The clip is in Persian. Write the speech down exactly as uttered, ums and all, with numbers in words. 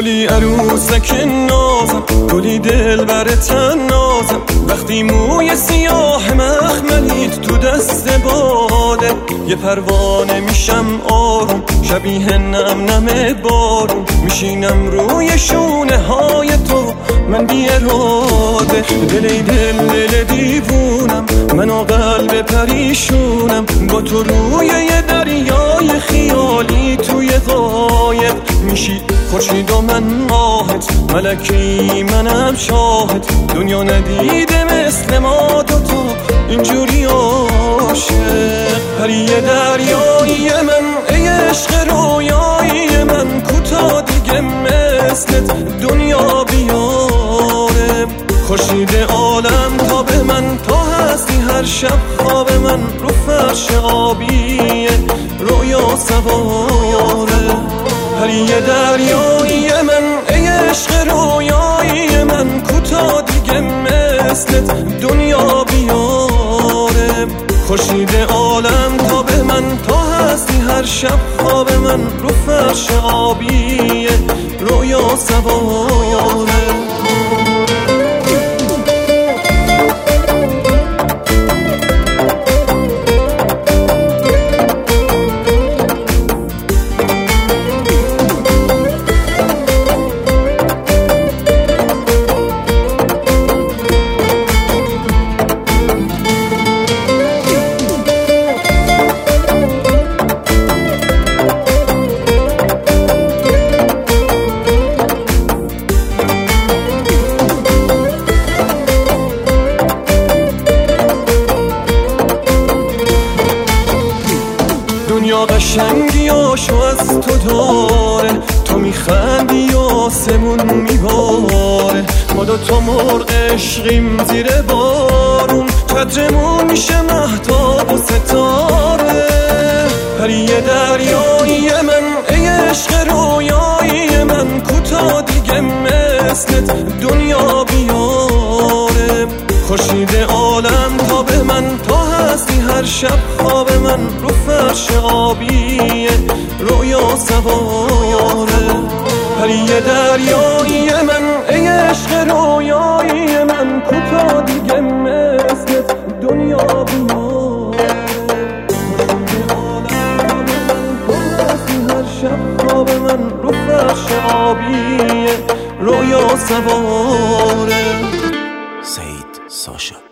گلی عروسک نازم، گلی دل بر تن نازم. وقتی موی سیاه مخملیت تو دست باده، یه پروانه میشم آروم، شبیه نم نم بارون. میشینم روی شونه های تو من بی اراده. دلی دل دل دیوونم، من و قلب پریشونم. با تو روی یه دریای خیالی توی غایب میشی خورشید و من ماهت، ملکی منم شاهد. دنیا ندیده مثل ما دوتا اینجوری عاشق. پری دریایی من، ای عشق رویایی من، کوتا دیگه مثلت دنیا بیاره. خورشید عالم تا به من، تا هستی هر شب خواب من. رو فرش آبیه رویا سواره. پری دریایی من، ای عشق رویایی من، کوتا دیگه مثلت دنیا بیاره. خورشید عالم تا به من، تا هستی هر شب خواب من. رو فرش آبیه رویا سواره. دنیا قشنگی آشو از تو داره، تو میخندی آسمون میباره. ما دو تا مرغ عشقیم زیر بارون، چترمون میشه مهتاب و ستاره. پری دریایی من، ای عشق رویایی من، کوتا دیگه مثلت دنیا بیاره. خورشید عالم تا به من، تا هستی هر شب خواب من. رو فرش آبیه رویا سواره. پری دریایی من، ای عشق رویایی من، کوتا دیگه مثلت دنیا بیاره. خورشید عالم تا من، تا هستی هر شب خواب من. رو فرش آبیه رویا سواره. سعید ساشا.